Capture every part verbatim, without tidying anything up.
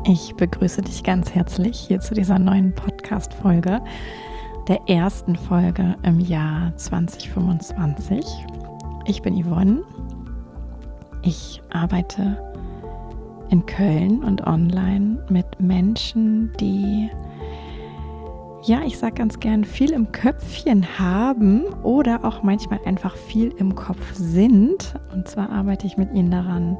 Ich begrüße dich ganz herzlich hier zu dieser neuen Podcast-Folge, der ersten Folge im Jahr zwanzig fünfundzwanzig. Ich bin Yvonne. Ich arbeite in Köln und online mit Menschen, die, ja, ich sage ganz gern, viel im Köpfchen haben oder auch manchmal einfach viel im Kopf sind. Und zwar arbeite ich mit ihnen daran,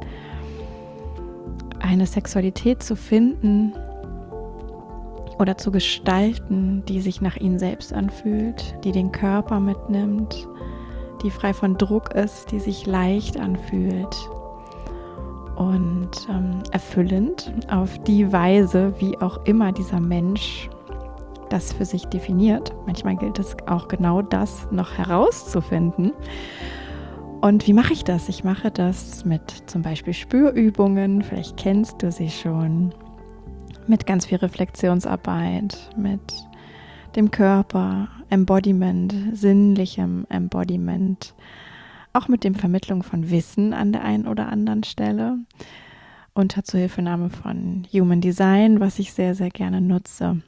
eine Sexualität zu finden oder zu gestalten, die sich nach ihnen selbst anfühlt, die den Körper mitnimmt, die frei von Druck ist, die sich leicht anfühlt und ähm, erfüllend auf die Weise, wie auch immer dieser Mensch das für sich definiert. Manchmal gilt es auch genau das noch herauszufinden. Und wie mache ich das? Ich mache das mit zum Beispiel Spürübungen, vielleicht kennst du sie schon, mit ganz viel Reflexionsarbeit, mit dem Körper, Embodiment, sinnlichem Embodiment, auch mit dem Vermittlung von Wissen an der einen oder anderen Stelle, unter Zuhilfenahme von Human Design, was ich sehr, sehr gerne nutze.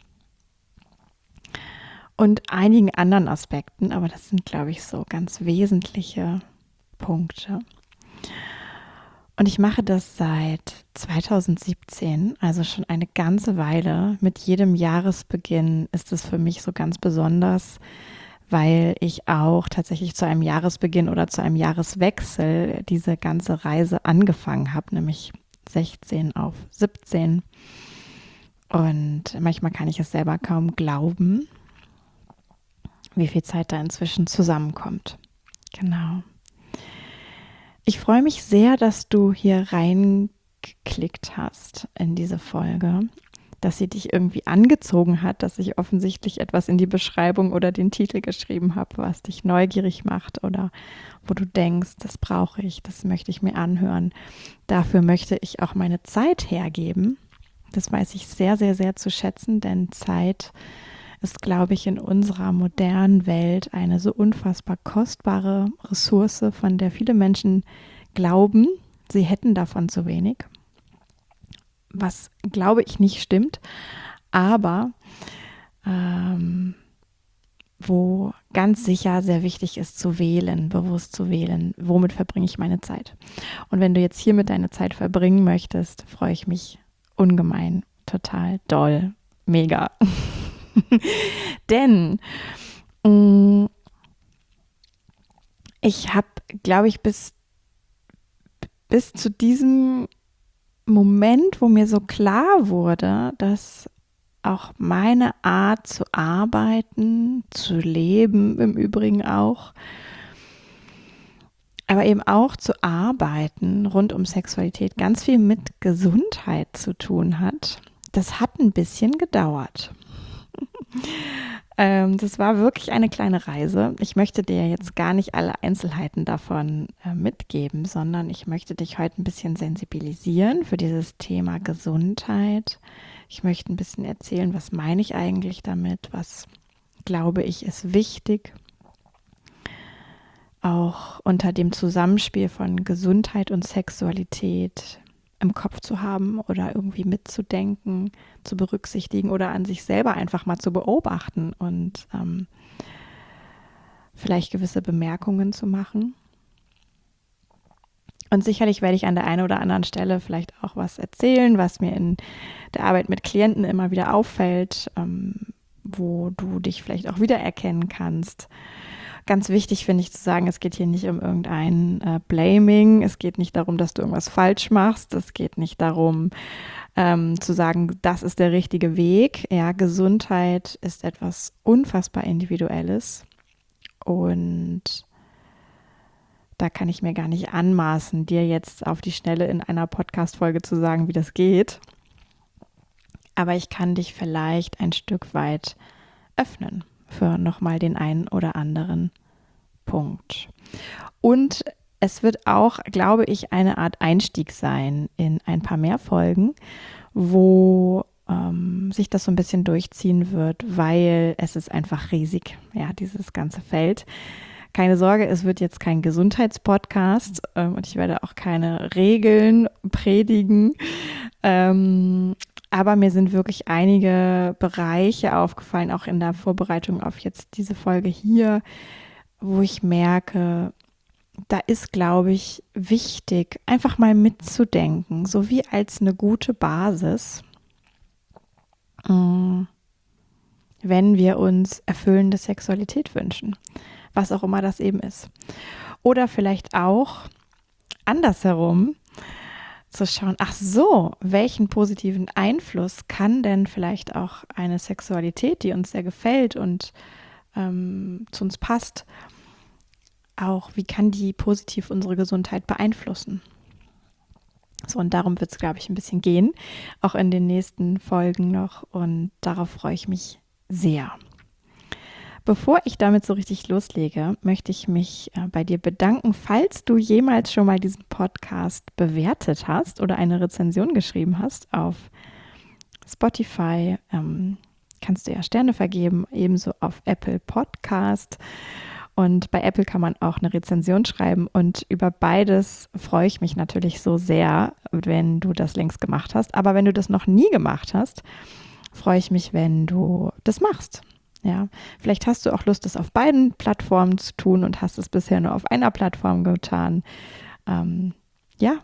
Und einigen anderen Aspekten, aber das sind, glaube ich, so ganz wesentliche Punkte. Und ich mache das seit zweitausendsiebzehn, also schon eine ganze Weile. Mit jedem Jahresbeginn ist es für mich so ganz besonders, weil ich auch tatsächlich zu einem Jahresbeginn oder zu einem Jahreswechsel diese ganze Reise angefangen habe, nämlich sechzehn auf siebzehn. Und manchmal kann ich es selber kaum glauben, wie viel Zeit da inzwischen zusammenkommt. Genau. Ich freue mich sehr, dass du hier reingeklickt hast in diese Folge, dass sie dich irgendwie angezogen hat, dass ich offensichtlich etwas in die Beschreibung oder den Titel geschrieben habe, was dich neugierig macht oder wo du denkst, das brauche ich, das möchte ich mir anhören. Dafür möchte ich auch meine Zeit hergeben. Das weiß ich sehr, sehr, sehr zu schätzen, denn Zeit ist, glaube ich, in unserer modernen Welt eine so unfassbar kostbare Ressource, von der viele Menschen glauben, sie hätten davon zu wenig. Was, glaube ich, nicht stimmt, aber ähm, wo ganz sicher sehr wichtig ist zu wählen, bewusst zu wählen, womit verbringe ich meine Zeit. Und wenn du jetzt hiermit deine Zeit verbringen möchtest, freue ich mich ungemein, total doll, mega. Denn mh, ich habe, glaube ich, bis, bis zu diesem Moment, wo mir so klar wurde, dass auch meine Art zu arbeiten, zu leben im Übrigen auch, aber eben auch zu arbeiten rund um Sexualität ganz viel mit Gesundheit zu tun hat, das hat ein bisschen gedauert. ähm, das war wirklich eine kleine Reise. Ich möchte dir jetzt gar nicht alle Einzelheiten davon äh, mitgeben, sondern ich möchte dich heute ein bisschen sensibilisieren für dieses Thema Gesundheit. Ich möchte ein bisschen erzählen, was meine ich eigentlich damit, was glaube ich ist wichtig, auch unter dem Zusammenspiel von Gesundheit und Sexualität im Kopf zu haben oder irgendwie mitzudenken, zu berücksichtigen oder an sich selber einfach mal zu beobachten und ähm, vielleicht gewisse Bemerkungen zu machen. Und sicherlich werde ich an der einen oder anderen Stelle vielleicht auch was erzählen, was mir in der Arbeit mit Klienten immer wieder auffällt, ähm, wo du dich vielleicht auch wiedererkennen kannst. Ganz wichtig finde ich zu sagen, es geht hier nicht um irgendein äh, Blaming, es geht nicht darum, dass du irgendwas falsch machst, es geht nicht darum, ähm, zu sagen, das ist der richtige Weg. Ja, Gesundheit ist etwas unfassbar Individuelles und da kann ich mir gar nicht anmaßen, dir jetzt auf die Schnelle in einer Podcast-Folge zu sagen, wie das geht. Aber ich kann dich vielleicht ein Stück weit öffnen für nochmal den einen oder anderen Punkt. Und es wird auch, glaube ich, eine Art Einstieg sein in ein paar mehr Folgen, wo ähm, sich das so ein bisschen durchziehen wird, weil es ist einfach riesig, ja, dieses ganze Feld. Keine Sorge, es wird jetzt kein Gesundheitspodcast ähm, und ich werde auch keine Regeln predigen. Ähm, aber mir sind wirklich einige Bereiche aufgefallen, auch in der Vorbereitung auf jetzt diese Folge hier, wo ich merke, da ist, glaube ich, wichtig, einfach mal mitzudenken, so wie als eine gute Basis, wenn wir uns erfüllende Sexualität wünschen, was auch immer das eben ist. Oder vielleicht auch andersherum zu schauen, ach so, welchen positiven Einfluss kann denn vielleicht auch eine Sexualität, die uns sehr gefällt und ähm, zu uns passt, auch, wie kann die positiv unsere Gesundheit beeinflussen? So, und darum wird es, glaube ich, ein bisschen gehen, auch in den nächsten Folgen noch. Und darauf freue ich mich sehr. Bevor ich damit so richtig loslege, möchte ich mich äh, bei dir bedanken, falls du jemals schon mal diesen Podcast bewertet hast oder eine Rezension geschrieben hast auf Spotify. Ähm, kannst du ja Sterne vergeben, ebenso auf Apple Podcast. Und bei Apple kann man auch eine Rezension schreiben. Und über beides freue ich mich natürlich so sehr, wenn du das längst gemacht hast. Aber wenn du das noch nie gemacht hast, freue ich mich, wenn du das machst. Ja, vielleicht hast du auch Lust, das auf beiden Plattformen zu tun und hast es bisher nur auf einer Plattform getan. Ähm, ja,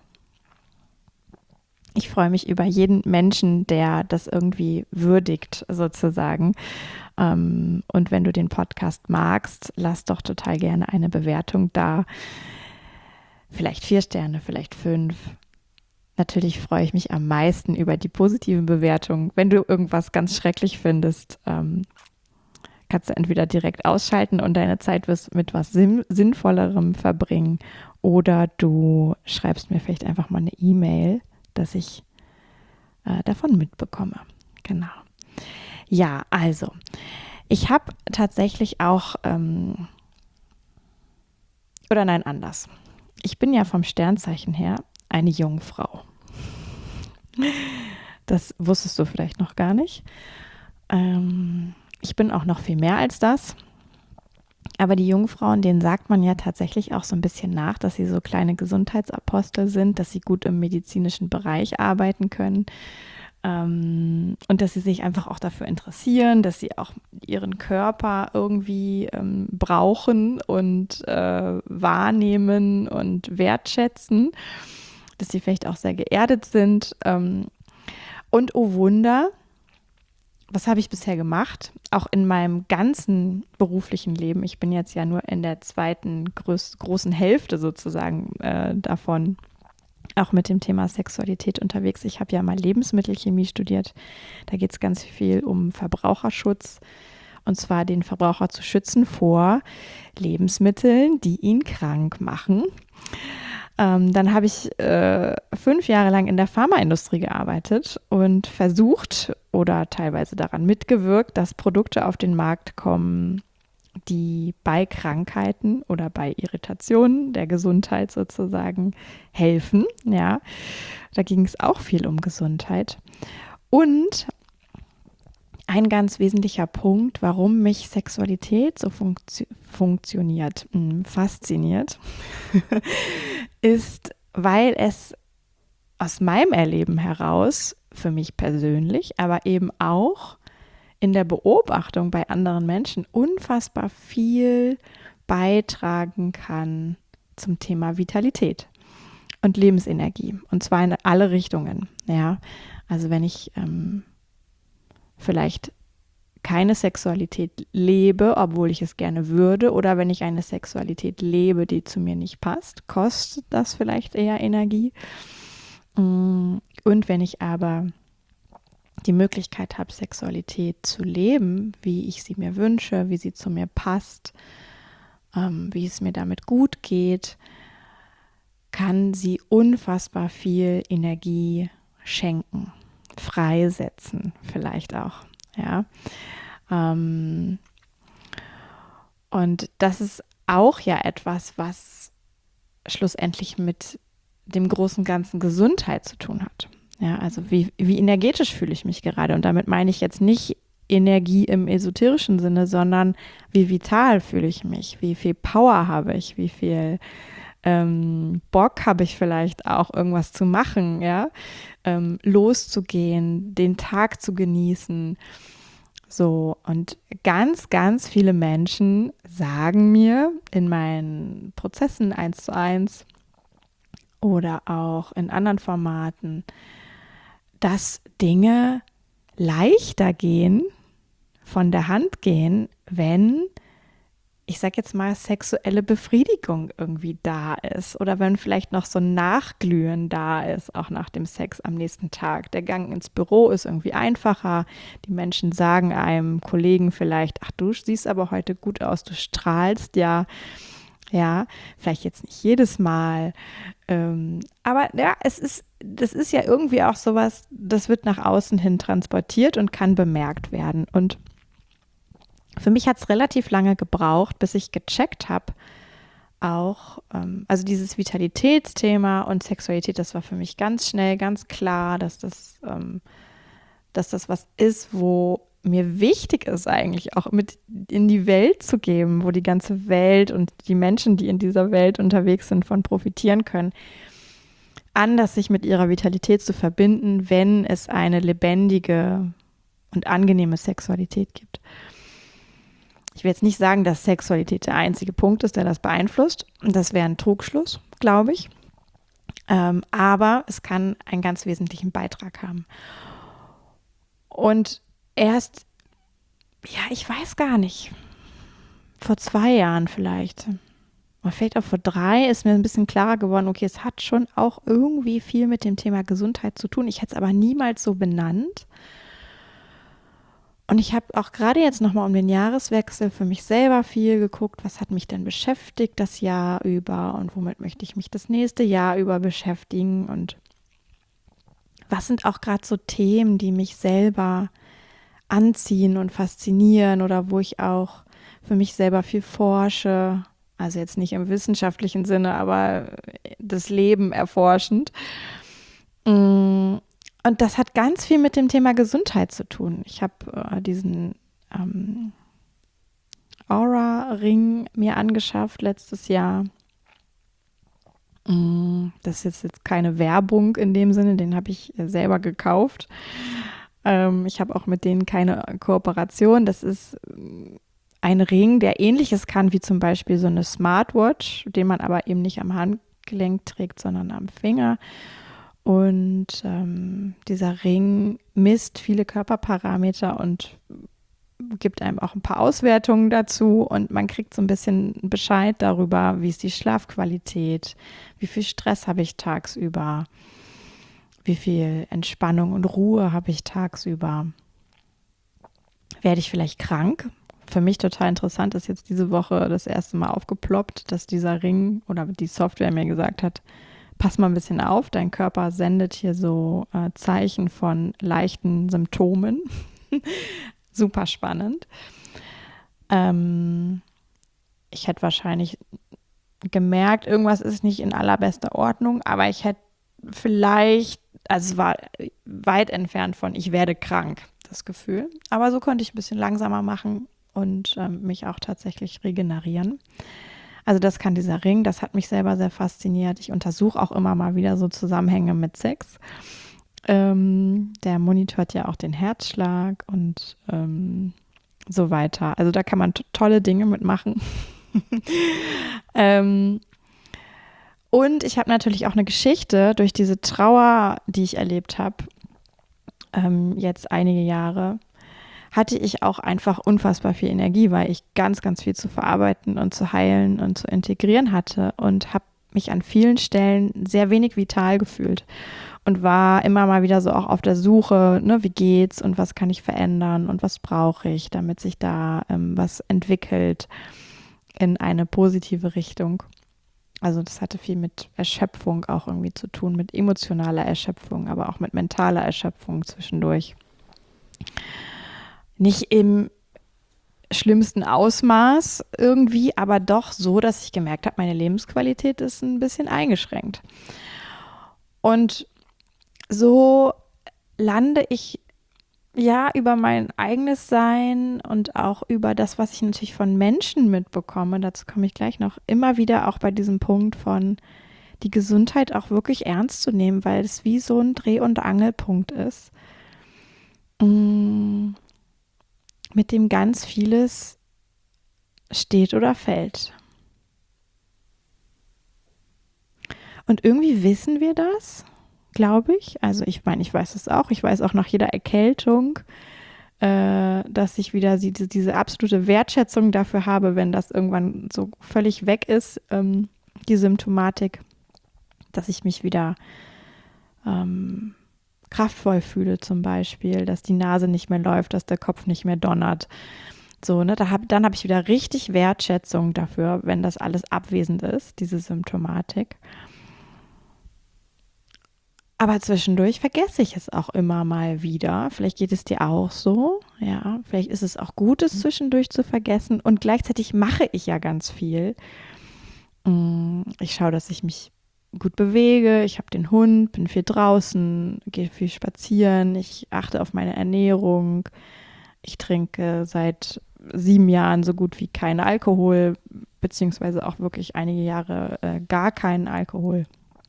ich freue mich über jeden Menschen, der das irgendwie würdigt, sozusagen. Ähm, und wenn du den Podcast magst, lass doch total gerne eine Bewertung da. Vielleicht vier Sterne, vielleicht fünf. Natürlich freue ich mich am meisten über die positiven Bewertungen. Wenn du irgendwas ganz schrecklich findest, ähm, kannst du entweder direkt ausschalten und deine Zeit wirst mit was Sinn- Sinnvollerem verbringen, oder du schreibst mir vielleicht einfach mal eine E-Mail, dass ich äh, davon mitbekomme. Genau. Ja, also, ich habe tatsächlich auch, ähm, oder nein, anders. Ich bin ja vom Sternzeichen her eine Jungfrau. Das wusstest du vielleicht noch gar nicht. Ähm, ich bin auch noch viel mehr als das. Aber die Jungfrauen, denen sagt man ja tatsächlich auch so ein bisschen nach, dass sie so kleine Gesundheitsapostel sind, dass sie gut im medizinischen Bereich arbeiten können. Ähm, und dass sie sich einfach auch dafür interessieren, dass sie auch ihren Körper irgendwie ähm, brauchen und äh, wahrnehmen und wertschätzen, dass sie vielleicht auch sehr geerdet sind. Ähm, und oh Wunder, was habe ich bisher gemacht? Auch in meinem ganzen beruflichen Leben. Ich bin jetzt ja nur in der zweiten groß, großen Hälfte sozusagen äh, davon auch mit dem Thema Sexualität unterwegs. Ich habe ja mal Lebensmittelchemie studiert. Da geht es ganz viel um Verbraucherschutz, und zwar den Verbraucher zu schützen vor Lebensmitteln, die ihn krank machen. Ähm, dann habe ich äh, fünf Jahre lang in der Pharmaindustrie gearbeitet und versucht oder teilweise daran mitgewirkt, dass Produkte auf den Markt kommen, die bei Krankheiten oder bei Irritationen der Gesundheit sozusagen helfen. Ja, da ging es auch viel um Gesundheit. Und ein ganz wesentlicher Punkt, warum mich Sexualität so funktio- funktioniert, mh, fasziniert, ist, weil es aus meinem Erleben heraus, für mich persönlich, aber eben auch in der Beobachtung bei anderen Menschen unfassbar viel beitragen kann zum Thema Vitalität und Lebensenergie. Und zwar in alle Richtungen. Ja, also wenn ich ähm, vielleicht keine Sexualität lebe, obwohl ich es gerne würde, oder wenn ich eine Sexualität lebe, die zu mir nicht passt, kostet das vielleicht eher Energie. Und wenn ich aber die Möglichkeit habe, Sexualität zu leben, wie ich sie mir wünsche, wie sie zu mir passt, ähm, wie es mir damit gut geht, kann sie unfassbar viel Energie schenken, freisetzen vielleicht auch, ja. Ähm, und das ist auch ja etwas, was schlussendlich mit dem großen Ganzen Gesundheit zu tun hat. Ja, also wie, wie energetisch fühle ich mich gerade? Und damit meine ich jetzt nicht Energie im esoterischen Sinne, sondern wie vital fühle ich mich? Wie viel Power habe ich? Wie viel Ähm, Bock habe ich vielleicht auch, irgendwas zu machen, ja, ähm, loszugehen, den Tag zu genießen. So, und ganz, ganz viele Menschen sagen mir in meinen Prozessen eins zu eins oder auch in anderen Formaten, dass Dinge leichter gehen, von der Hand gehen, wenn, ich sag jetzt mal, sexuelle Befriedigung irgendwie da ist oder wenn vielleicht noch so ein Nachglühen da ist, auch nach dem Sex am nächsten Tag. Der Gang ins Büro ist irgendwie einfacher. Die Menschen sagen einem Kollegen vielleicht, ach, du siehst aber heute gut aus, du strahlst ja. Ja, vielleicht jetzt nicht jedes Mal. Ähm, aber ja, es ist, das ist ja irgendwie auch sowas, das wird nach außen hin transportiert und kann bemerkt werden. Und für mich hat es relativ lange gebraucht, bis ich gecheckt habe, auch, ähm, also dieses Vitalitätsthema und Sexualität, das war für mich ganz schnell, ganz klar, dass das, ähm, dass das was ist, wo mir wichtig ist eigentlich auch mit in die Welt zu geben, wo die ganze Welt und die Menschen, die in dieser Welt unterwegs sind, von profitieren können, anders sich mit ihrer Vitalität zu verbinden, wenn es eine lebendige und angenehme Sexualität gibt. Ich will jetzt nicht sagen, dass Sexualität der einzige Punkt ist, der das beeinflusst. Das wäre ein Trugschluss, glaube ich. Ähm, aber es kann einen ganz wesentlichen Beitrag haben. Und erst, ja, ich weiß gar nicht, vor zwei Jahren vielleicht, oder vielleicht auch vor drei, ist mir ein bisschen klarer geworden, okay, es hat schon auch irgendwie viel mit dem Thema Gesundheit zu tun. Ich hätte es aber niemals so benannt. Und ich habe auch gerade jetzt nochmal um den Jahreswechsel für mich selber viel geguckt, was hat mich denn beschäftigt das Jahr über und womit möchte ich mich das nächste Jahr über beschäftigen und was sind auch gerade so Themen, die mich selber anziehen und faszinieren oder wo ich auch für mich selber viel forsche. Also jetzt nicht im wissenschaftlichen Sinne, aber das Leben erforschend. Und das hat ganz viel mit dem Thema Gesundheit zu tun. Ich habe äh, diesen ähm, Aura-Ring mir angeschafft letztes Jahr. Das ist jetzt keine Werbung in dem Sinne, den habe ich selber gekauft. Ähm, ich habe auch mit denen keine Kooperation. Das ist ein Ring, der Ähnliches kann wie zum Beispiel so eine Smartwatch, den man aber eben nicht am Handgelenk trägt, sondern am Finger. Und ähm, dieser Ring misst viele Körperparameter und gibt einem auch ein paar Auswertungen dazu und man kriegt so ein bisschen Bescheid darüber, wie ist die Schlafqualität, wie viel Stress habe ich tagsüber, wie viel Entspannung und Ruhe habe ich tagsüber. Werde ich vielleicht krank? Für mich total interessant ist jetzt diese Woche das erste Mal aufgeploppt, dass dieser Ring oder die Software mir gesagt hat, pass mal ein bisschen auf, dein Körper sendet hier so äh, Zeichen von leichten Symptomen. Super spannend. Ähm, ich hätte wahrscheinlich gemerkt, irgendwas ist nicht in allerbester Ordnung, aber ich hätte vielleicht, also es war weit entfernt von, ich werde krank, das Gefühl. Aber so konnte ich ein bisschen langsamer machen und ähm, mich auch tatsächlich regenerieren. Also das kann dieser Ring, das hat mich selber sehr fasziniert. Ich untersuche auch immer mal wieder so Zusammenhänge mit Sex. Ähm, der monitort ja auch den Herzschlag und ähm, so weiter. Also da kann man t- tolle Dinge mitmachen. ähm, und ich habe natürlich auch eine Geschichte durch diese Trauer, die ich erlebt habe, ähm, jetzt einige Jahre, hatte ich auch einfach unfassbar viel Energie, weil ich ganz, ganz viel zu verarbeiten und zu heilen und zu integrieren hatte und habe mich an vielen Stellen sehr wenig vital gefühlt und war immer mal wieder so auch auf der Suche, ne, wie geht's und was kann ich verändern und was brauche ich, damit sich da ähm, was entwickelt in eine positive Richtung. Also das hatte viel mit Erschöpfung auch irgendwie zu tun, mit emotionaler Erschöpfung, aber auch mit mentaler Erschöpfung zwischendurch. Nicht im schlimmsten Ausmaß irgendwie, aber doch so, dass ich gemerkt habe, meine Lebensqualität ist ein bisschen eingeschränkt. Und so lande ich ja, über mein eigenes Sein und auch über das, was ich natürlich von Menschen mitbekomme, dazu komme ich gleich noch, immer wieder auch bei diesem Punkt von die Gesundheit auch wirklich ernst zu nehmen, weil es wie so ein Dreh- und Angelpunkt ist, mm, mit dem ganz vieles steht oder fällt. Und irgendwie wissen wir das, glaube ich. Also ich meine, ich weiß es auch. Ich weiß auch nach jeder Erkältung, äh, dass ich wieder diese, diese absolute Wertschätzung dafür habe, wenn das irgendwann so völlig weg ist, ähm, die Symptomatik, dass ich mich wieder ähm, kraftvoll fühle zum Beispiel, dass die Nase nicht mehr läuft, dass der Kopf nicht mehr donnert. So, ne, da hab, dann habe ich wieder richtig Wertschätzung dafür, wenn das alles abwesend ist, diese Symptomatik. Aber zwischendurch vergesse ich es auch immer mal wieder. Vielleicht geht es dir auch so. Ja, vielleicht ist es auch gut, es zwischendurch zu vergessen. Und gleichzeitig mache ich ja ganz viel. Ich schaue, dass ich mich gut bewege. Ich habe den Hund, bin viel draußen, gehe viel spazieren. Ich achte auf meine Ernährung. Ich trinke seit sieben Jahren so gut wie keinen Alkohol, beziehungsweise auch wirklich einige Jahre äh, gar keinen Alkohol.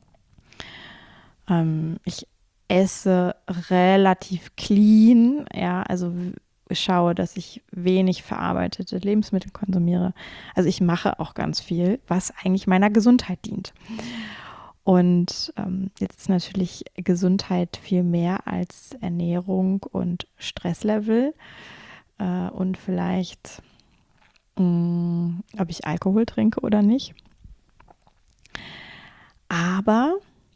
Ähm, ich esse relativ clean, ja, also schaue, dass ich wenig verarbeitete Lebensmittel konsumiere. Also ich mache auch ganz viel, was eigentlich meiner Gesundheit dient. Und ähm, jetzt ist natürlich Gesundheit viel mehr als Ernährung und Stresslevel äh, und vielleicht, mh, ob ich Alkohol trinke oder nicht. Aber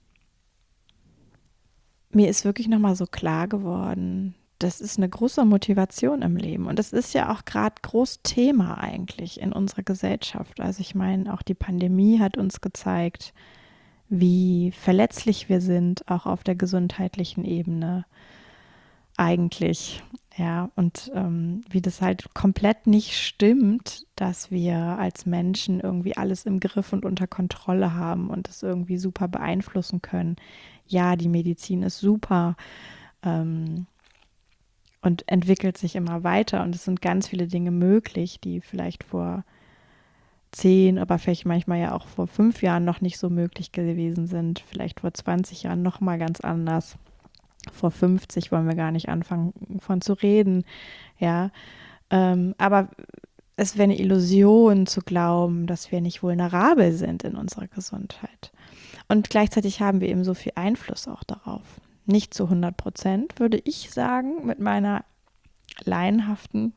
mir ist wirklich nochmal so klar geworden, das ist eine große Motivation im Leben. Und das ist ja auch gerade groß Thema eigentlich in unserer Gesellschaft. Also ich meine, auch die Pandemie hat uns gezeigt, wie verletzlich wir sind, auch auf der gesundheitlichen Ebene eigentlich. Ja, und ähm, wie das halt komplett nicht stimmt, dass wir als Menschen irgendwie alles im Griff und unter Kontrolle haben und es irgendwie super beeinflussen können. Ja, die Medizin ist super, ähm, und entwickelt sich immer weiter und es sind ganz viele Dinge möglich, die vielleicht vor zehn, aber vielleicht manchmal ja auch vor fünf Jahren noch nicht so möglich gewesen sind, vielleicht vor zwanzig Jahren noch mal ganz anders. Vor fünfzig wollen wir gar nicht anfangen von zu reden, ja. Ähm, aber es wäre eine Illusion zu glauben, dass wir nicht vulnerabel sind in unserer Gesundheit. Und gleichzeitig haben wir eben so viel Einfluss auch darauf. Nicht zu hundert Prozent, würde ich sagen, mit meiner laienhaften,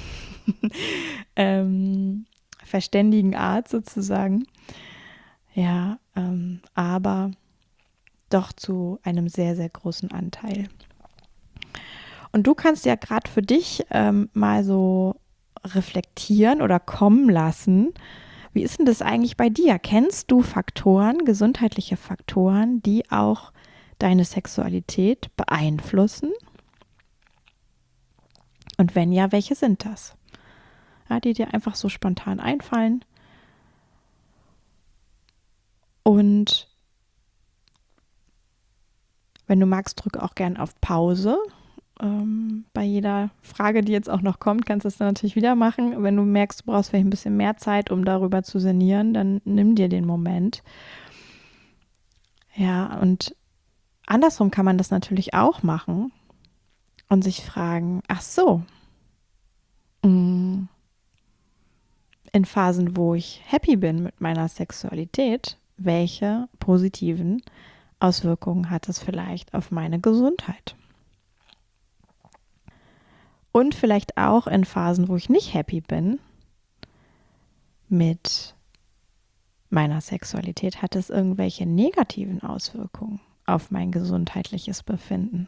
ähm, verständigen Art sozusagen. Ja, ähm, aber doch zu einem sehr, sehr großen Anteil. Und du kannst ja gerade für dich ähm, mal so reflektieren oder kommen lassen. Wie ist denn das eigentlich bei dir? Kennst du Faktoren, gesundheitliche Faktoren, die auch deine Sexualität beeinflussen? Und wenn ja, welche sind das? Ja, die dir einfach so spontan einfallen. Und wenn du magst, drücke auch gern auf Pause. Ähm, bei jeder Frage, die jetzt auch noch kommt, kannst du es dann natürlich wieder machen. Wenn du merkst, du brauchst vielleicht ein bisschen mehr Zeit, um darüber zu sinnieren, dann nimm dir den Moment. Ja, und andersrum kann man das natürlich auch machen und sich fragen, ach so, in Phasen, wo ich happy bin mit meiner Sexualität, welche positiven Auswirkungen hat es vielleicht auf meine Gesundheit? Und vielleicht auch in Phasen, wo ich nicht happy bin mit meiner Sexualität, hat es irgendwelche negativen Auswirkungen auf mein gesundheitliches Befinden.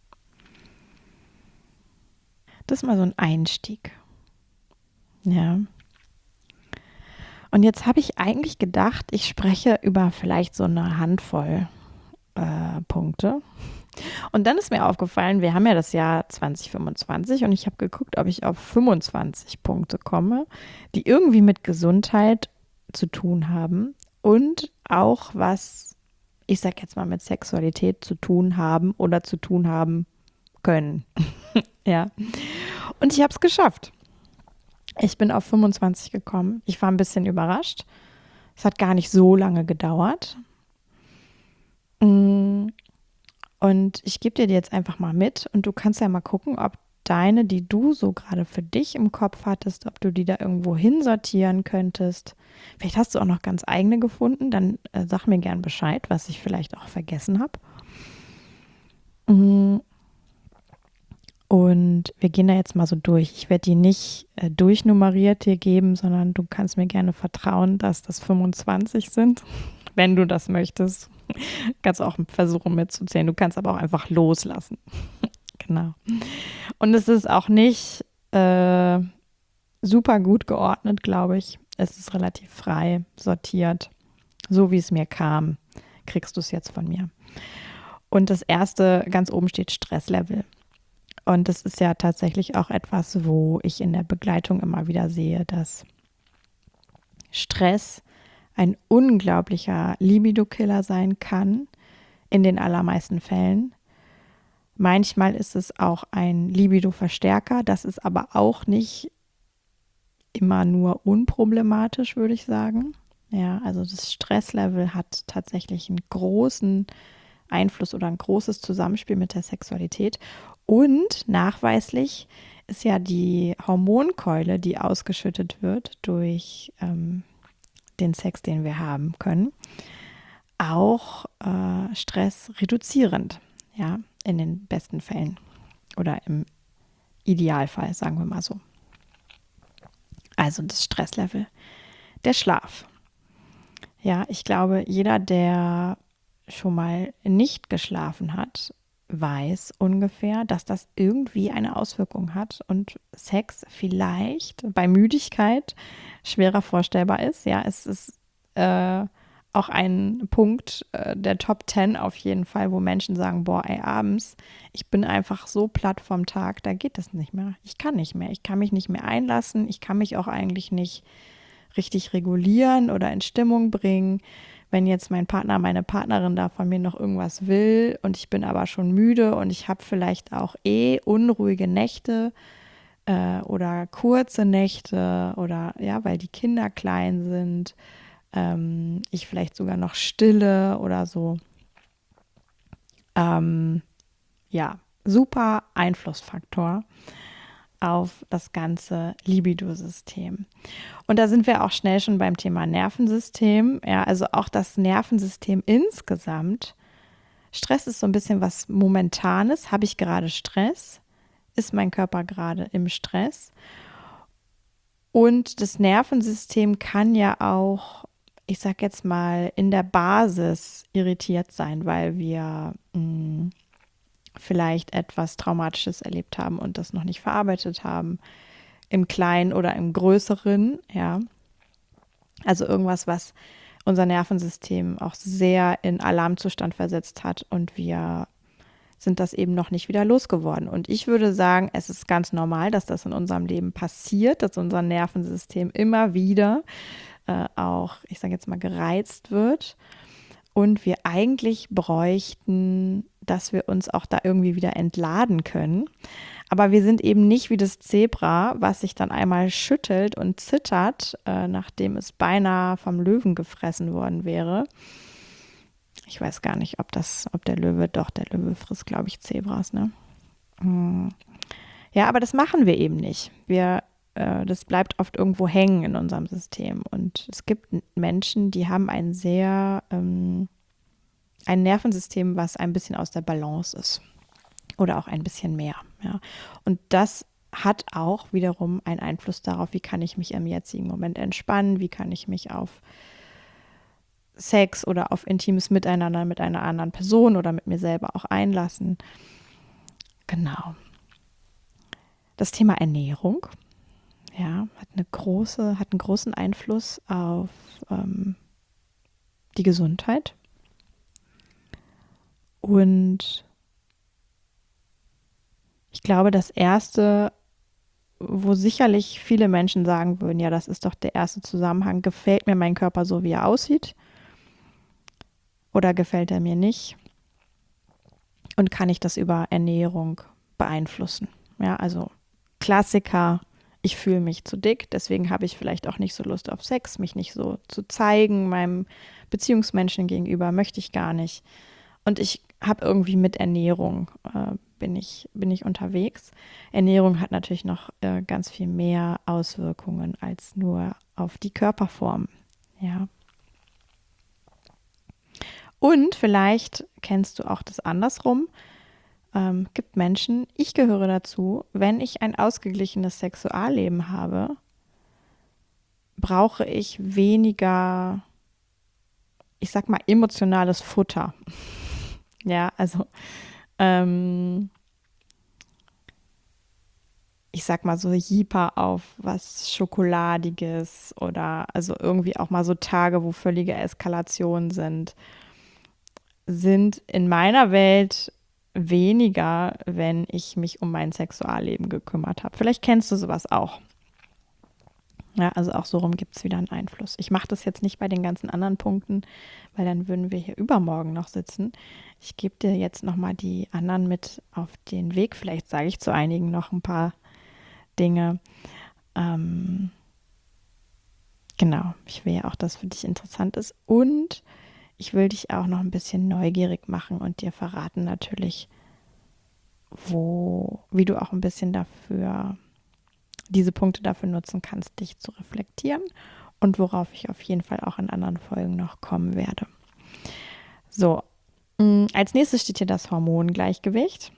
Das ist mal so ein Einstieg. Ja. Und jetzt habe ich eigentlich gedacht, ich spreche über vielleicht so eine Handvoll äh, Punkte. Und dann ist mir aufgefallen, wir haben ja das Jahr zwanzig fünfundzwanzig und ich habe geguckt, ob ich auf fünfundzwanzig Punkte komme, die irgendwie mit Gesundheit zu tun haben und auch was, ich sag jetzt mal, mit Sexualität zu tun haben oder zu tun haben können. Ja. Und ich habe es geschafft. Ich bin auf fünfundzwanzig gekommen. Ich war ein bisschen überrascht. Es hat gar nicht so lange gedauert. Und ich gebe dir die jetzt einfach mal mit und du kannst ja mal gucken, ob deine, die du so gerade für dich im Kopf hattest, ob du die da irgendwo hinsortieren könntest. Vielleicht hast du auch noch ganz eigene gefunden, dann äh, sag mir gern Bescheid, was ich vielleicht auch vergessen habe. Und wir gehen da jetzt mal so durch. Ich werde die nicht äh, durchnummeriert dir geben, sondern du kannst mir gerne vertrauen, dass das fünfundzwanzig sind, wenn du das möchtest. Kannst auch versuchen mitzuzählen. Du kannst aber auch einfach loslassen. Genau. Und es ist auch nicht äh, super gut geordnet, glaube ich. Es ist relativ frei sortiert. So wie es mir kam, kriegst du es jetzt von mir. Und das erste, ganz oben steht Stresslevel. Und das ist ja tatsächlich auch etwas, wo ich in der Begleitung immer wieder sehe, dass Stress ein unglaublicher Libido-Killer sein kann, in den allermeisten Fällen. Manchmal ist es auch ein Libido-Verstärker, das ist aber auch nicht immer nur unproblematisch, würde ich sagen. Ja, also das Stresslevel hat tatsächlich einen großen Einfluss oder ein großes Zusammenspiel mit der Sexualität. Und nachweislich ist ja die Hormonkeule, die ausgeschüttet wird durch ähm, den Sex, den wir haben können, auch äh, stressreduzierend, ja, in den besten Fällen oder im Idealfall, sagen wir mal so. Also das Stresslevel. Der Schlaf. Ja, ich glaube, jeder, der schon mal nicht geschlafen hat, weiß ungefähr, dass das irgendwie eine Auswirkung hat und Sex vielleicht bei Müdigkeit schwerer vorstellbar ist. Ja, es ist äh, auch ein Punkt äh, der Top zehn auf jeden Fall, wo Menschen sagen, boah, ey, abends, ich bin einfach so platt vom Tag, da geht es nicht mehr. Ich kann nicht mehr. Ich kann mich nicht mehr einlassen. Ich kann mich auch eigentlich nicht richtig regulieren oder in Stimmung bringen. Wenn jetzt mein Partner, meine Partnerin da von mir noch irgendwas will und ich bin aber schon müde und ich habe vielleicht auch eh unruhige Nächte äh, oder kurze Nächte oder ja, weil die Kinder klein sind, ähm, ich vielleicht sogar noch stille oder so. Ähm, ja, super Einflussfaktor auf das ganze Libido-System. Und da sind wir auch schnell schon beim Thema Nervensystem. Ja, also auch das Nervensystem insgesamt. Stress ist so ein bisschen was Momentanes. Habe ich gerade Stress? Ist mein Körper gerade im Stress? Und das Nervensystem kann ja auch, ich sag jetzt mal, in der Basis irritiert sein, weil wir mh, vielleicht etwas Traumatisches erlebt haben und das noch nicht verarbeitet haben, im Kleinen oder im Größeren, ja. Also irgendwas, was unser Nervensystem auch sehr in Alarmzustand versetzt hat und wir sind das eben noch nicht wieder losgeworden. Und ich würde sagen, es ist ganz normal, dass das in unserem Leben passiert, dass unser Nervensystem immer wieder äh, auch, ich sage jetzt mal, gereizt wird. Und wir eigentlich bräuchten, dass wir uns auch da irgendwie wieder entladen können. Aber wir sind eben nicht wie das Zebra, was sich dann einmal schüttelt und zittert, äh, nachdem es beinahe vom Löwen gefressen worden wäre. Ich weiß gar nicht, ob das, ob der Löwe, doch, der Löwe frisst, glaube ich, Zebras, ne? Hm. Ja, aber das machen wir eben nicht. Wir, äh, das bleibt oft irgendwo hängen in unserem System. Und es gibt Menschen, die haben ein sehr, ähm, ein Nervensystem, was ein bisschen aus der Balance ist. Oder auch ein bisschen mehr. Ja. Und das hat auch wiederum einen Einfluss darauf, wie kann ich mich im jetzigen Moment entspannen, wie kann ich mich auf Sex oder auf intimes Miteinander mit einer anderen Person oder mit mir selber auch einlassen. Genau. Das Thema Ernährung, ja, hat eine große, hat einen großen Einfluss auf ähm, die Gesundheit. Und ich glaube, das Erste, wo sicherlich viele Menschen sagen würden, ja, das ist doch der erste Zusammenhang, gefällt mir mein Körper so, wie er aussieht? Oder gefällt er mir nicht? Und kann ich das über Ernährung beeinflussen. Ja, also Klassiker, ich fühle mich zu dick, deswegen habe ich vielleicht auch nicht so Lust auf Sex, mich nicht so zu zeigen, meinem Beziehungsmenschen gegenüber möchte ich gar nicht. Und ich habe irgendwie mit Ernährung, äh, bin ich, bin ich unterwegs. Ernährung hat natürlich noch äh, ganz viel mehr Auswirkungen als nur auf die Körperform. Ja. Und vielleicht kennst du auch das andersrum. Ähm, gibt Menschen, ich gehöre dazu, wenn ich ein ausgeglichenes Sexualleben habe, brauche ich weniger, ich sag mal, emotionales Futter. Ja, also ähm, ich sag mal so hyper auf was Schokoladiges oder also irgendwie auch mal so Tage, wo völlige Eskalationen sind, sind in meiner Welt weniger, wenn ich mich um mein Sexualleben gekümmert habe. Vielleicht kennst du sowas auch. Ja, also auch so rum gibt es wieder einen Einfluss. Ich mache das jetzt nicht bei den ganzen anderen Punkten, weil dann würden wir hier übermorgen noch sitzen. Ich gebe dir jetzt nochmal die anderen mit auf den Weg. Vielleicht sage ich zu einigen noch ein paar Dinge. Ähm, genau, ich will ja auch, dass für dich interessant ist. Und ich will dich auch noch ein bisschen neugierig machen und dir verraten natürlich, wo, wie du auch ein bisschen dafür, diese Punkte dafür nutzen kannst, dich zu reflektieren und worauf ich auf jeden Fall auch in anderen Folgen noch kommen werde. So, mh, als nächstes steht hier das Hormongleichgewicht.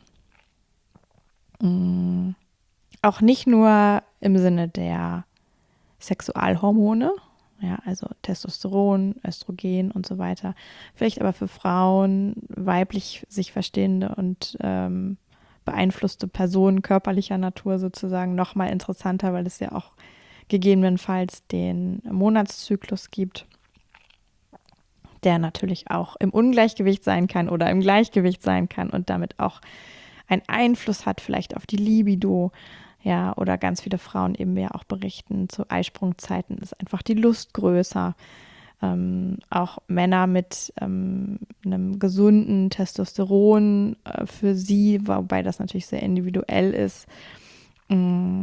Mh, auch nicht nur im Sinne der Sexualhormone, ja, also Testosteron, Östrogen und so weiter. Vielleicht aber für Frauen, weiblich sich verstehende und ähm, beeinflusste Personen körperlicher Natur sozusagen nochmal interessanter, weil es ja auch gegebenenfalls den Monatszyklus gibt, der natürlich auch im Ungleichgewicht sein kann oder im Gleichgewicht sein kann und damit auch einen Einfluss hat vielleicht auf die Libido. Ja, oder ganz viele Frauen eben ja auch berichten, zu Eisprungzeiten ist einfach die Lust größer. Ähm, auch Männer mit ähm, einem gesunden Testosteron äh, für sie, wobei das natürlich sehr individuell ist, ähm,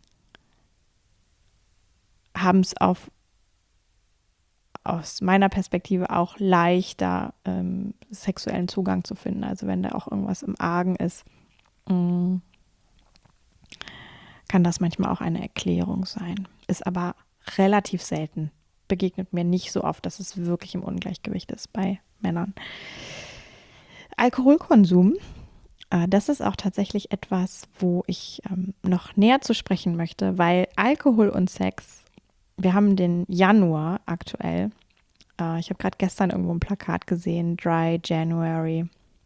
haben es auf aus meiner Perspektive auch leichter, ähm, sexuellen Zugang zu finden. Also wenn da auch irgendwas im Argen ist, ähm, kann das manchmal auch eine Erklärung sein. Ist aber relativ selten. Begegnet mir nicht so oft, dass es wirklich im Ungleichgewicht ist bei Männern. Alkoholkonsum, äh, das ist auch tatsächlich etwas, wo ich ähm, noch näher zu sprechen möchte, weil Alkohol und Sex, wir haben den Januar aktuell. Äh, ich habe gerade gestern irgendwo ein Plakat gesehen, Dry January.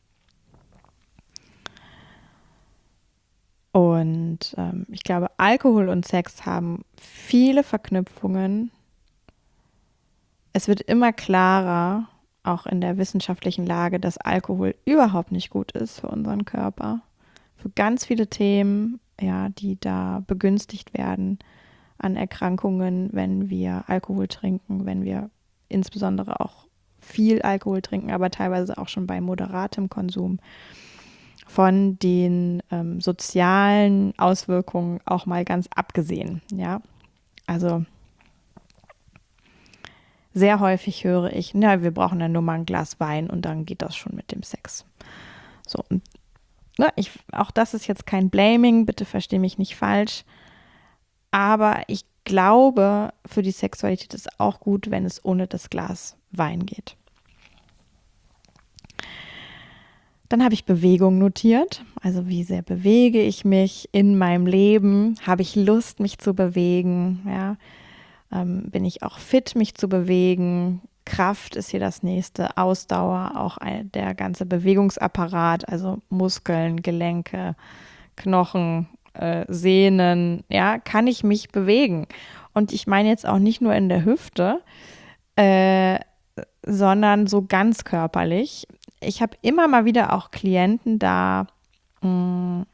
Und ähm, ich glaube, Alkohol und Sex haben viele Verknüpfungen. Es wird immer klarer, auch in der wissenschaftlichen Lage, dass Alkohol überhaupt nicht gut ist für unseren Körper. Für ganz viele Themen, ja, die da begünstigt werden an Erkrankungen, wenn wir Alkohol trinken, wenn wir insbesondere auch viel Alkohol trinken, aber teilweise auch schon bei moderatem Konsum. Von den ähm, sozialen Auswirkungen auch mal ganz abgesehen, ja. Also sehr häufig höre ich, na, wir brauchen dann nur mal ein Glas Wein und dann geht das schon mit dem Sex. So, und ne, ich, auch das ist jetzt kein Blaming, bitte verstehe mich nicht falsch, aber ich glaube, für die Sexualität ist es auch gut, wenn es ohne das Glas Wein geht. Dann habe ich Bewegung notiert, also wie sehr bewege ich mich in meinem Leben, habe ich Lust, mich zu bewegen, ja, ähm, bin ich auch fit, mich zu bewegen, Kraft ist hier das nächste, Ausdauer, auch ein, der ganze Bewegungsapparat, also Muskeln, Gelenke, Knochen, äh, Sehnen, ja, kann ich mich bewegen. Und ich meine jetzt auch nicht nur in der Hüfte, äh, sondern so ganz körperlich. Ich habe immer mal wieder auch Klienten da, mh,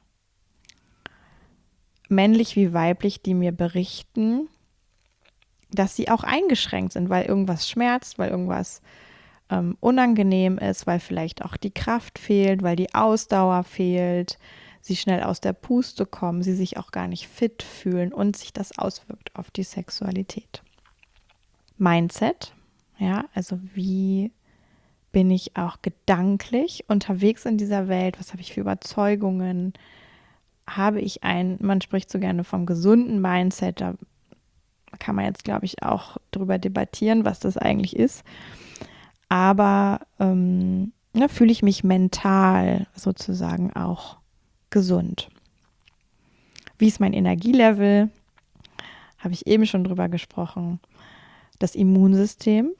männlich wie weiblich, die mir berichten, dass sie auch eingeschränkt sind, weil irgendwas schmerzt, weil irgendwas ähm, unangenehm ist, weil vielleicht auch die Kraft fehlt, weil die Ausdauer fehlt, sie schnell aus der Puste kommen, sie sich auch gar nicht fit fühlen und sich das auswirkt auf die Sexualität. Mindset, ja, also wie bin ich auch gedanklich unterwegs in dieser Welt, was habe ich für Überzeugungen, habe ich ein, man spricht so gerne vom gesunden Mindset, da kann man jetzt, glaube ich, auch darüber debattieren, was das eigentlich ist, aber ähm, ne, fühle ich mich mental sozusagen auch gesund. Wie ist mein Energielevel? Habe ich eben schon drüber gesprochen. Das Immunsystem.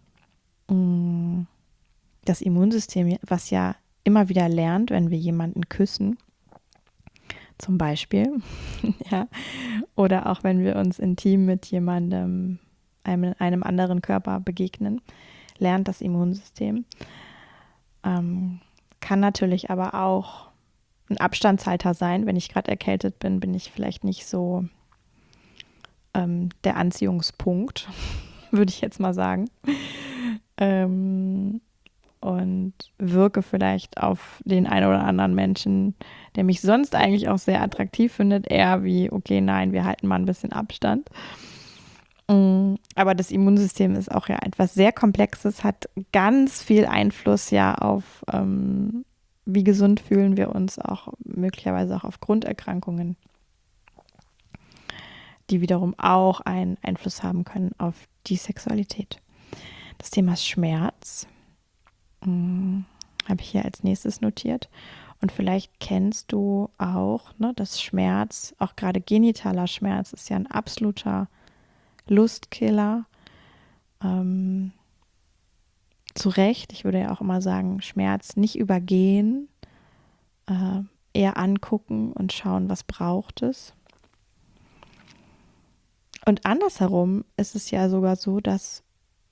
Das Immunsystem, was ja immer wieder lernt, wenn wir jemanden küssen, zum Beispiel, ja, oder auch wenn wir uns intim mit jemandem, einem, einem anderen Körper begegnen, lernt das Immunsystem. Ähm, kann natürlich aber auch ein Abstandshalter sein. Wenn ich gerade erkältet bin, bin ich vielleicht nicht so ähm, der Anziehungspunkt, würde ich jetzt mal sagen. Ähm, und wirke vielleicht auf den einen oder anderen Menschen, der mich sonst eigentlich auch sehr attraktiv findet, eher wie, okay, nein, wir halten mal ein bisschen Abstand. Aber das Immunsystem ist auch ja etwas sehr Komplexes, hat ganz viel Einfluss ja auf, ähm, wie gesund fühlen wir uns, auch möglicherweise auch auf Grunderkrankungen, die wiederum auch einen Einfluss haben können auf die Sexualität. Das Thema Schmerz hm, habe ich hier als nächstes notiert. Und vielleicht kennst du auch, ne, dass Schmerz, auch gerade genitaler Schmerz, ist ja ein absoluter Lustkiller. Ähm, zu Recht, ich würde ja auch immer sagen, Schmerz nicht übergehen, äh, eher angucken und schauen, was braucht es. Und andersherum ist es ja sogar so, dass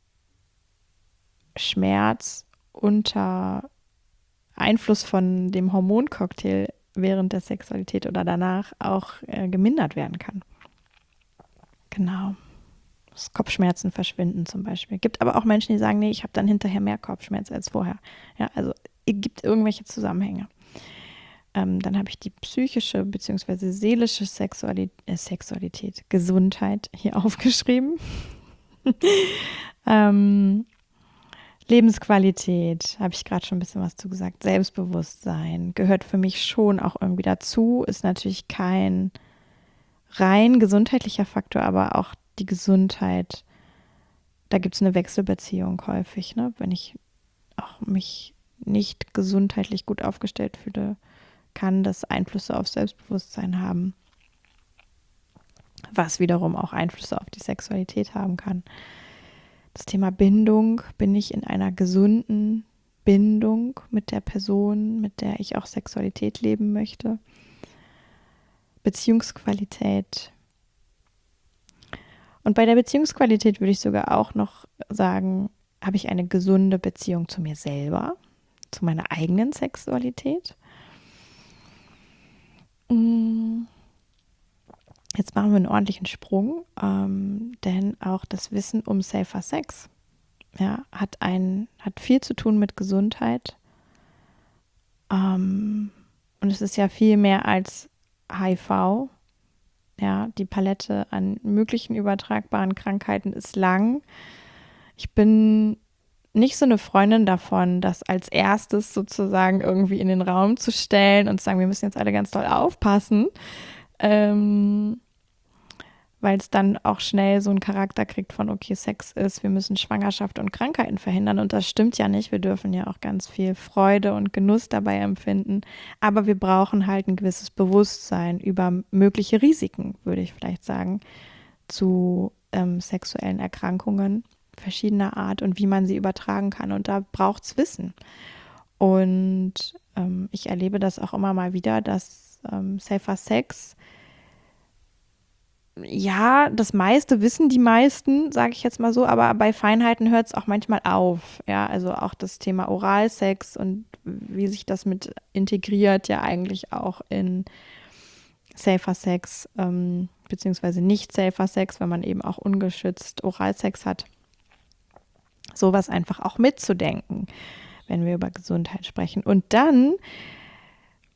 Schmerz unter Einfluss von dem Hormoncocktail während der Sexualität oder danach auch äh, gemindert werden kann. Genau. Das Kopfschmerzen verschwinden zum Beispiel. Gibt aber auch Menschen, die sagen, nee, ich habe dann hinterher mehr Kopfschmerzen als vorher. Ja, also es gibt irgendwelche Zusammenhänge. Ähm, dann habe ich die psychische bzw. seelische Sexualität, äh, Sexualität, Gesundheit hier aufgeschrieben. ähm, Lebensqualität, habe ich gerade schon ein bisschen was zu gesagt. Selbstbewusstsein gehört für mich schon auch irgendwie dazu. Ist natürlich kein rein gesundheitlicher Faktor, aber auch die Gesundheit, da gibt es eine Wechselbeziehung häufig, ne? Wenn ich auch mich nicht gesundheitlich gut aufgestellt fühle, kann das Einflüsse auf Selbstbewusstsein haben, was wiederum auch Einflüsse auf die Sexualität haben kann. Das Thema Bindung, bin ich in einer gesunden Bindung mit der Person, mit der ich auch Sexualität leben möchte? Beziehungsqualität. Und bei der Beziehungsqualität würde ich sogar auch noch sagen, habe ich eine gesunde Beziehung zu mir selber, zu meiner eigenen Sexualität? Jetzt machen wir einen ordentlichen Sprung, ähm, denn auch das Wissen um Safer Sex, ja, hat, ein, hat viel zu tun mit Gesundheit. Ähm, und es ist ja viel mehr als H I V. Ja, die Palette an möglichen übertragbaren Krankheiten ist lang. Ich bin nicht so eine Freundin davon, das als erstes sozusagen irgendwie in den Raum zu stellen und zu sagen, wir müssen jetzt alle ganz doll aufpassen, ähm, weil es dann auch schnell so einen Charakter kriegt von, okay, Sex ist, wir müssen Schwangerschaft und Krankheiten verhindern. Und das stimmt ja nicht. Wir dürfen ja auch ganz viel Freude und Genuss dabei empfinden. Aber wir brauchen halt ein gewisses Bewusstsein über mögliche Risiken, würde ich vielleicht sagen, zu ähm, sexuellen Erkrankungen verschiedener Art und wie man sie übertragen kann. Und da braucht es Wissen. Und ähm, ich erlebe das auch immer mal wieder, dass ähm, Safer Sex, ja, das meiste wissen die meisten, sage ich jetzt mal so, aber bei Feinheiten hört es auch manchmal auf. Ja, also auch das Thema Oralsex und wie sich das mit integriert, ja eigentlich auch in Safer Sex, ähm, beziehungsweise nicht Safer Sex, wenn man eben auch ungeschützt Oralsex hat. Sowas einfach auch mitzudenken, wenn wir über Gesundheit sprechen. Und dann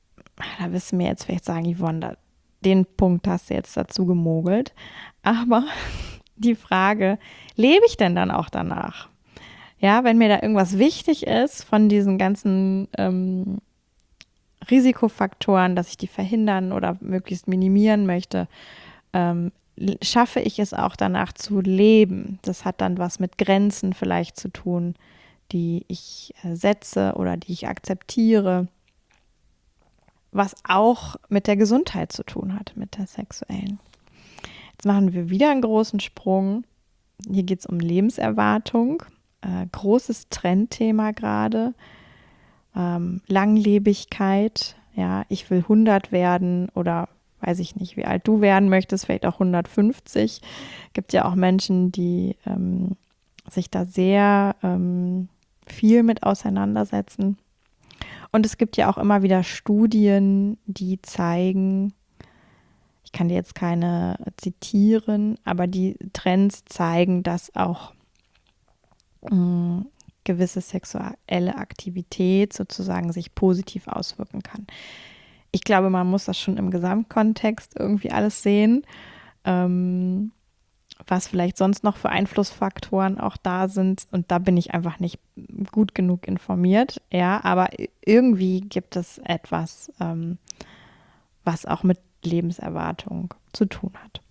da wirst du mir jetzt vielleicht sagen, Yvonne, da, den Punkt hast du jetzt dazu gemogelt. Aber die Frage, lebe ich denn dann auch danach? Ja, wenn mir da irgendwas wichtig ist von diesen ganzen ähm, Risikofaktoren, dass ich die verhindern oder möglichst minimieren möchte, ähm, schaffe ich es auch danach zu leben. Das hat dann was mit Grenzen vielleicht zu tun, die ich äh, setze oder die ich akzeptiere, was auch mit der Gesundheit zu tun hat, mit der sexuellen. Jetzt machen wir wieder einen großen Sprung. Hier geht es um Lebenserwartung, äh, großes Trendthema gerade, ähm, Langlebigkeit. Ja, ich will hundert werden oder weiß ich nicht, wie alt du werden möchtest, vielleicht auch hundertfünfzig. Gibt ja auch Menschen, die ähm, sich da sehr ähm, viel mit auseinandersetzen. Und es gibt ja auch immer wieder Studien, die zeigen, ich kann dir jetzt keine zitieren, aber die Trends zeigen, dass auch mh, gewisse sexuelle Aktivität sozusagen sich positiv auswirken kann. Ich glaube, man muss das schon im Gesamtkontext irgendwie alles sehen, ähm, was vielleicht sonst noch für Einflussfaktoren auch da sind. Und da bin ich einfach nicht gut genug informiert. Ja, aber irgendwie gibt es etwas, ähm, was auch mit Lebenserwartung zu tun hat.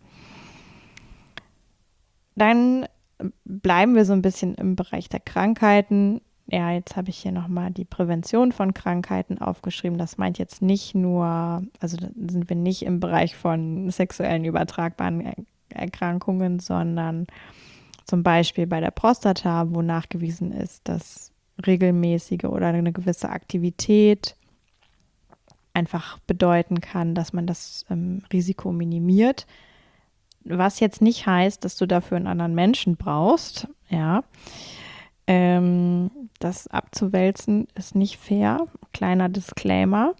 Dann bleiben wir so ein bisschen im Bereich der Krankheiten. Ja, jetzt habe ich hier nochmal die Prävention von Krankheiten aufgeschrieben. Das meint jetzt nicht nur, also da sind wir nicht im Bereich von sexuellen übertragbaren er- Erkrankungen, sondern zum Beispiel bei der Prostata, wo nachgewiesen ist, dass regelmäßige oder eine gewisse Aktivität einfach bedeuten kann, dass man das ähm, Risiko minimiert. Was jetzt nicht heißt, dass du dafür einen anderen Menschen brauchst, ja. Ähm, das abzuwälzen ist nicht fair. Kleiner Disclaimer.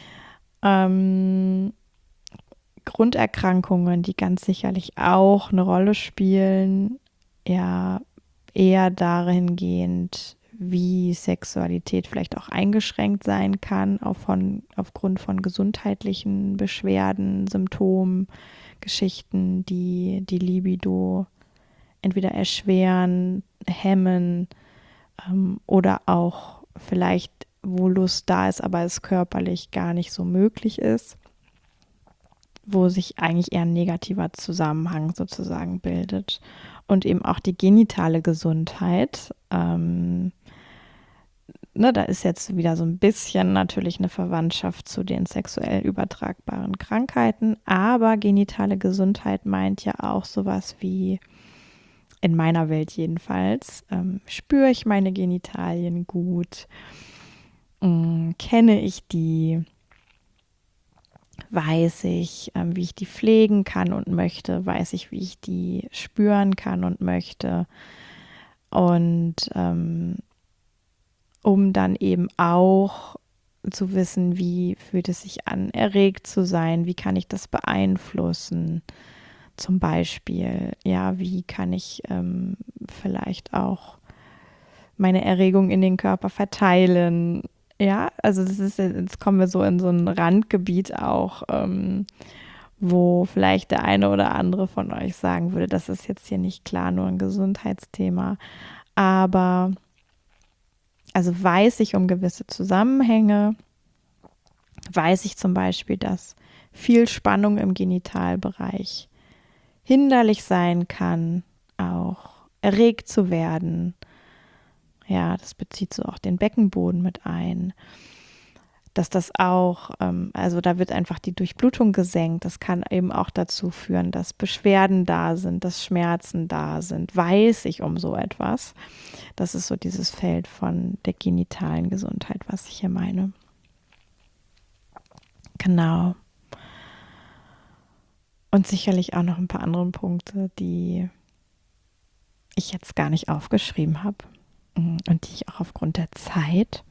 Ähm, Grunderkrankungen, die ganz sicherlich auch eine Rolle spielen, ja, eher dahingehend, wie Sexualität vielleicht auch eingeschränkt sein kann, auch von, aufgrund von gesundheitlichen Beschwerden, Symptomen, Geschichten, die die Libido entweder erschweren, hemmen ähm, oder auch vielleicht, wo Lust da ist, aber es körperlich gar nicht so möglich ist, wo sich eigentlich eher ein negativer Zusammenhang sozusagen bildet. Und eben auch die genitale Gesundheit. Ähm, ne, da ist jetzt wieder so ein bisschen natürlich eine Verwandtschaft zu den sexuell übertragbaren Krankheiten, aber genitale Gesundheit meint ja auch sowas wie, in meiner Welt jedenfalls, ähm, spüre ich meine Genitalien gut, ähm, kenne ich die, weiß ich, ähm, wie ich die pflegen kann und möchte, weiß ich, wie ich die spüren kann und möchte. Und ähm, um dann eben auch zu wissen, wie fühlt es sich an, erregt zu sein, wie kann ich das beeinflussen, zum Beispiel, ja, wie kann ich ähm, vielleicht auch meine Erregung in den Körper verteilen. Ja, also das ist, jetzt kommen wir so in so ein Randgebiet auch, ähm, wo vielleicht der eine oder andere von euch sagen würde, das ist jetzt hier nicht klar nur ein Gesundheitsthema. Aber also weiß ich um gewisse Zusammenhänge, weiß ich zum Beispiel, dass viel Spannung im Genitalbereich hinderlich sein kann, auch erregt zu werden. Ja, das bezieht so auch den Beckenboden mit ein. Dass das auch, ähm, also da wird einfach die Durchblutung gesenkt. Das kann eben auch dazu führen, dass Beschwerden da sind, dass Schmerzen da sind. Weiß ich um so etwas. Das ist so dieses Feld von der genitalen Gesundheit, was ich hier meine. Genau. Und sicherlich auch noch ein paar andere Punkte, die ich jetzt gar nicht aufgeschrieben habe und die ich auch aufgrund der Zeit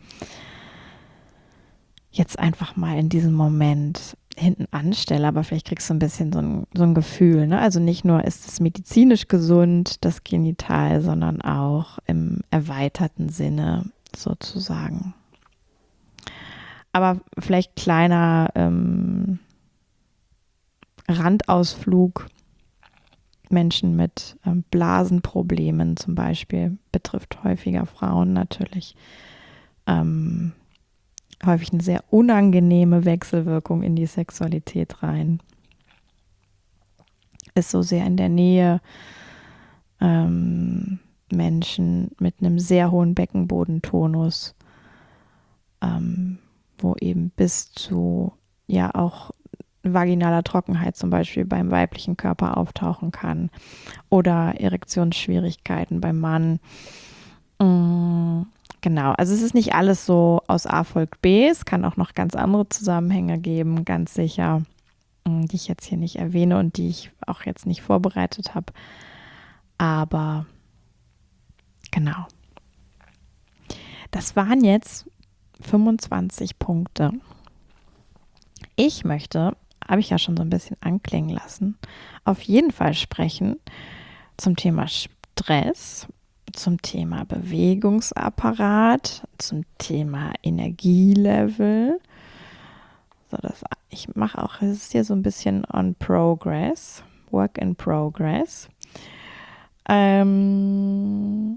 jetzt einfach mal in diesem Moment hinten anstelle, aber vielleicht kriegst du ein bisschen so ein, so ein Gefühl, ne? Also nicht nur ist es medizinisch gesund, das Genital, sondern auch im erweiterten Sinne sozusagen. aber vielleicht kleiner ähm, Randausflug. Menschen mit ähm, Blasenproblemen zum Beispiel betrifft häufiger Frauen natürlich. Ähm, häufig eine sehr unangenehme Wechselwirkung in die Sexualität rein. Ist so sehr in der Nähe ähm, Menschen mit einem sehr hohen Beckenbodentonus, ähm, wo eben bis zu ja auch vaginaler Trockenheit zum Beispiel beim weiblichen Körper auftauchen kann oder Erektionsschwierigkeiten beim Mann. Mm, genau, also es ist nicht alles so aus A folgt B, es kann auch noch ganz andere Zusammenhänge geben, ganz sicher, mm, die ich jetzt hier nicht erwähne und die ich auch jetzt nicht vorbereitet habe. Aber genau, das waren jetzt fünfundzwanzig Punkte. Ich möchte, habe ich ja schon so ein bisschen anklingen lassen, auf jeden Fall sprechen zum Thema Stress, zum Thema Bewegungsapparat, zum Thema Energielevel. So, das, ich mache auch, es ist hier so ein bisschen on progress, work in progress. Ähm,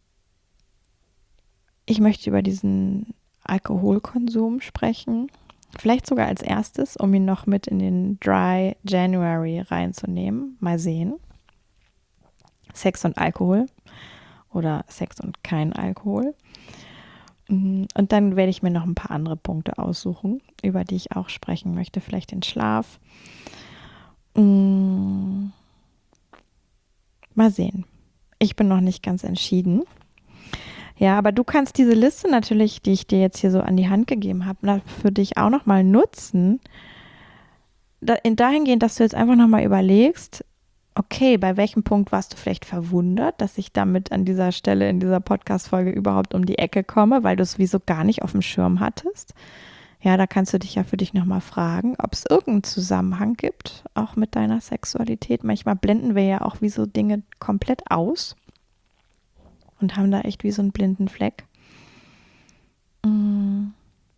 ich möchte über diesen Alkoholkonsum sprechen. Vielleicht sogar als erstes, um ihn noch mit in den Dry January reinzunehmen. Mal sehen. Sex und Alkohol oder Sex und kein Alkohol. Und dann werde ich mir noch ein paar andere Punkte aussuchen, über die ich auch sprechen möchte. Vielleicht den Schlaf. Mal sehen. Ich bin noch nicht ganz entschieden. Ja, aber du kannst diese Liste natürlich, die ich dir jetzt hier so an die Hand gegeben habe, für dich auch nochmal nutzen. Dahingehend, dass du jetzt einfach nochmal überlegst, okay, bei welchem Punkt warst du vielleicht verwundert, dass ich damit an dieser Stelle in dieser Podcast-Folge überhaupt um die Ecke komme, weil du es wieso gar nicht auf dem Schirm hattest. Ja, da kannst du dich ja für dich nochmal fragen, ob es irgendeinen Zusammenhang gibt, auch mit deiner Sexualität. Manchmal blenden wir ja auch wie so Dinge komplett aus und haben da echt wie so einen blinden Fleck. Und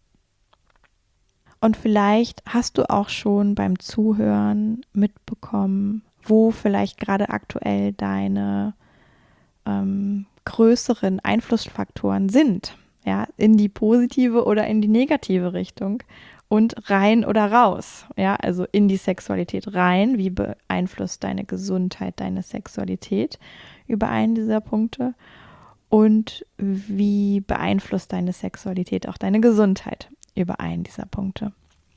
vielleicht hast du auch schon beim Zuhören mitbekommen, wo vielleicht gerade aktuell deine ähm, größeren Einflussfaktoren sind, ja, in die positive oder in die negative Richtung und rein oder raus, ja, also in die Sexualität rein, wie beeinflusst deine Gesundheit deine Sexualität über einen dieser Punkte und wie beeinflusst deine Sexualität auch deine Gesundheit über einen dieser Punkte.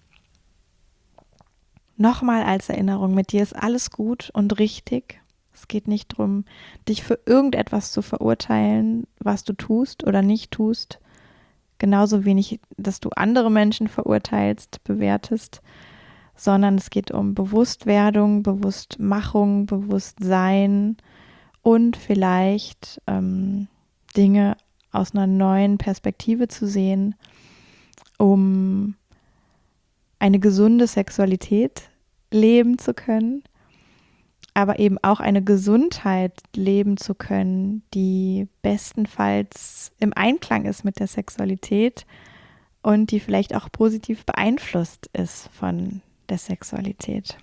Nochmal als Erinnerung, mit dir ist alles gut und richtig. Es geht nicht darum, dich für irgendetwas zu verurteilen, was du tust oder nicht tust. Genauso wenig, dass du andere Menschen verurteilst, bewertest, sondern es geht um Bewusstwerdung, Bewusstmachung, Bewusstsein und vielleicht ähm, Dinge aus einer neuen Perspektive zu sehen, um eine gesunde Sexualität leben zu können, aber eben auch eine Gesundheit leben zu können, die bestenfalls im Einklang ist mit der Sexualität und die vielleicht auch positiv beeinflusst ist von der Sexualität.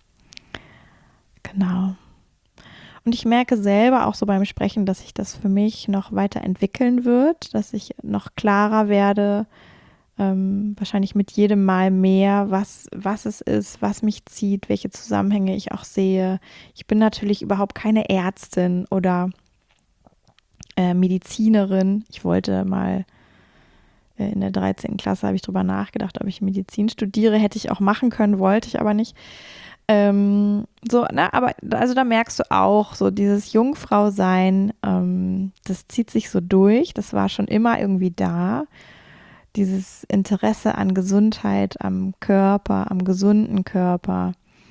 Genau. Und ich merke selber auch so beim Sprechen, dass sich das für mich noch weiterentwickeln wird, dass ich noch klarer werde, Ähm, wahrscheinlich mit jedem Mal mehr, was, was es ist, was mich zieht, welche Zusammenhänge ich auch sehe. Ich bin natürlich überhaupt keine Ärztin oder äh, Medizinerin. Ich wollte mal äh, in der dreizehnten Klasse, habe ich drüber nachgedacht, ob ich Medizin studiere. Hätte ich auch machen können, wollte ich aber nicht. Ähm, so, na, aber also da merkst du auch, so dieses Jungfrau-Sein, ähm, das zieht sich so durch. Das war schon immer irgendwie da. Dieses Interesse an Gesundheit, am Körper, am gesunden Körper.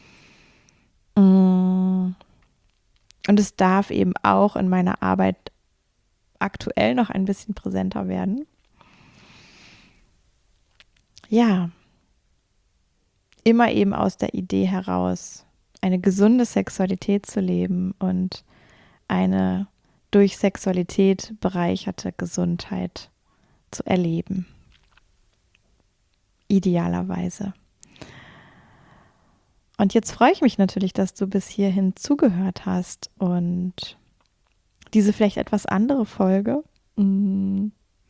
Und es darf eben auch in meiner Arbeit aktuell noch ein bisschen präsenter werden. Ja, immer eben aus der Idee heraus, eine gesunde Sexualität zu leben und eine durch Sexualität bereicherte Gesundheit zu erleben. idealerweise. Und jetzt freue ich mich natürlich, dass du bis hierhin zugehört hast und diese vielleicht etwas andere Folge mh,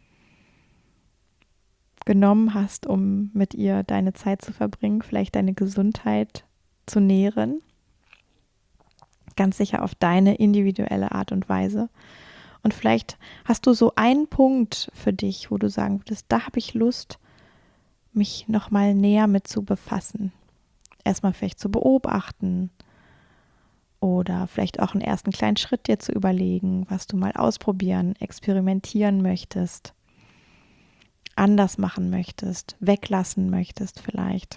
genommen hast, um mit ihr deine Zeit zu verbringen, vielleicht deine Gesundheit zu nähren. Ganz sicher auf deine individuelle Art und Weise. Und vielleicht hast du so einen Punkt für dich, wo du sagen würdest, da habe ich Lust, mich nochmal näher mit zu befassen. Erstmal vielleicht zu beobachten oder vielleicht auch einen ersten kleinen Schritt dir zu überlegen, was du mal ausprobieren, experimentieren möchtest, anders machen möchtest, weglassen möchtest vielleicht.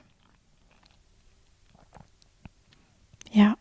Ja.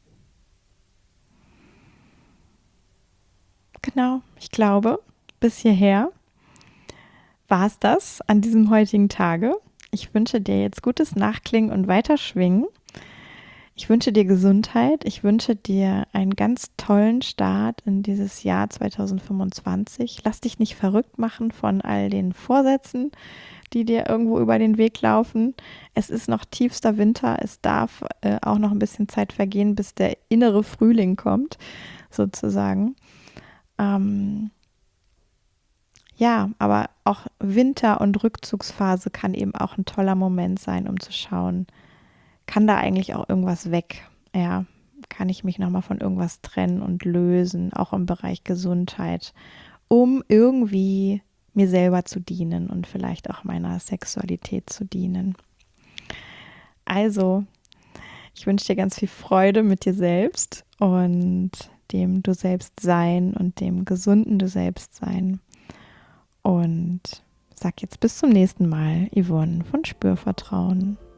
Genau, ich glaube, bis hierher war es das an diesem heutigen Tage. Ich wünsche dir jetzt gutes Nachklingen und Weiterschwingen. Ich wünsche dir Gesundheit. Ich wünsche dir einen ganz tollen Start in dieses Jahr zwanzig fünfundzwanzig. Lass dich nicht verrückt machen von all den Vorsätzen, die dir irgendwo über den Weg laufen. Es ist noch tiefster Winter. Es darf äh, auch noch ein bisschen Zeit vergehen, bis der innere Frühling kommt, sozusagen. Ähm, ja, aber auch Winter- und Rückzugsphase kann eben auch ein toller Moment sein, um zu schauen, kann da eigentlich auch irgendwas weg? Ja, kann ich mich nochmal von irgendwas trennen und lösen, auch im Bereich Gesundheit, um irgendwie mir selber zu dienen und vielleicht auch meiner Sexualität zu dienen. Also, ich wünsche dir ganz viel Freude mit dir selbst und dem Du selbst sein und dem gesunden Du selbst sein. Und sag jetzt bis zum nächsten Mal, Yvonne von Spürvertrauen.